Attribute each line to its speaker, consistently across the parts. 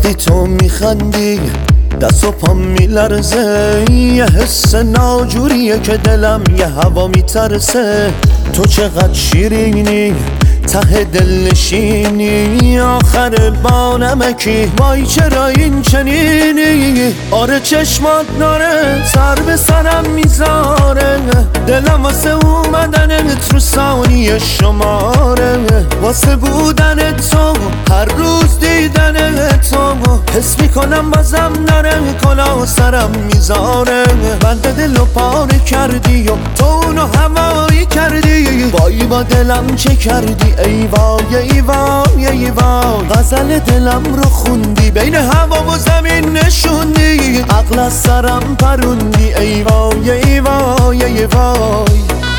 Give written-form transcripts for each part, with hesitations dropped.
Speaker 1: وقتی تو میخندی دست و پام میلرزه، یه حس ناجوریه که دلم یه هوا میترسه. تو چقدر شیرینی ته دل نشینی، آخر با نمکی وای چرا این چنینی. آره چشمات ناره سر به سرم میذاره، دلم واسه اومدنت رو ثانیه شماره. واسه بودن تو هر روز دیدن تو، حس میکنم بازم نره کلاه سرم میذاره. بنده دل و پاره کردی و تو اونو هوایی کردی، وای با دلم چه کردی ای وای ای وای ای وای. غزل دلم رو خوندی بین هوا و زمین نشوندی، عقل از سرم پروندی ای وای ای وای ای وای.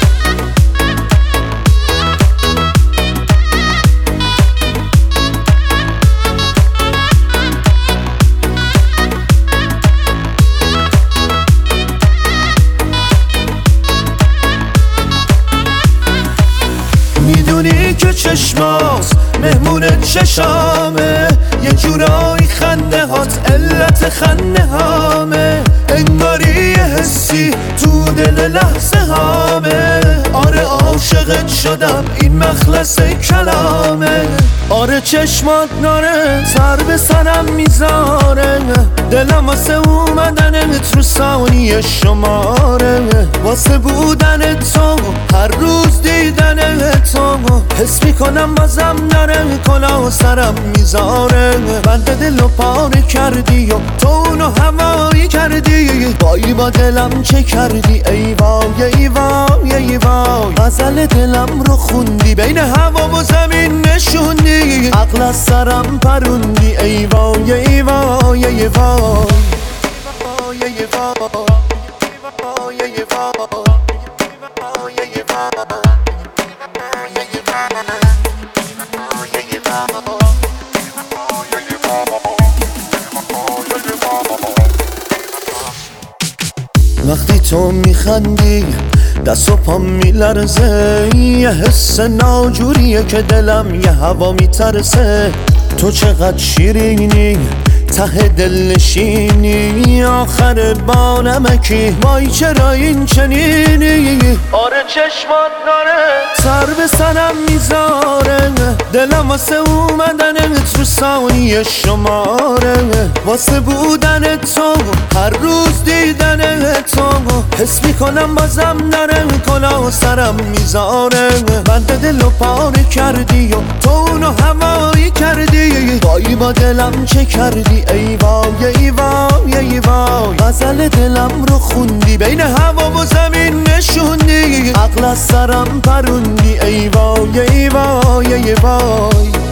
Speaker 1: میدونی که چشماست مهمون چشامه، یه جورایی خنده هات علت خنده هامه. انگاری یه حسی تو دل لحظه هامه، آره عاشقت شدم این مخلص کلامه. آره چشمات ناره سر به سرم میذاره، دلم واسه اومدنت رو ثانیه شماره. واسه بودن تو هر روز دیدن تو، حس میکنم بازم نره کلاه سرم میذاره. بنده دل و پاره کردی و تو اونو هوایی کردی، وای با دلم چه کردی ای وای ای وای ای وای. غزل دلم رو خوندی بین هوا و زمین نشوندی، عقل از سرم پروندی ای وای ای وای ای وای. وقتی تو میخندی دست و پام میلرزه، یه حس ناجوریه که دلم یه هوا میترسه. تو چقدر شیرینی ته دل نشینی، آخر با نمکی وای چرا این چنینی. آره چشمات ناره سر به سرم میذاره، دلم واسه اومدنت رو ثانیه شماره. واسه بودن تو هر روز دیدن تو، حس میکنم بازم نره کلاه سرم میذاره. بنده دل و پاره کردی و تو اونو هوایی کردی، وای با دلم چه کردی ای وای ای وای ای وای. غزل دلم رو خوندی بین هوا و زمین نشوندی، عقل از سرم پروندی ای وای ای وای ای وای.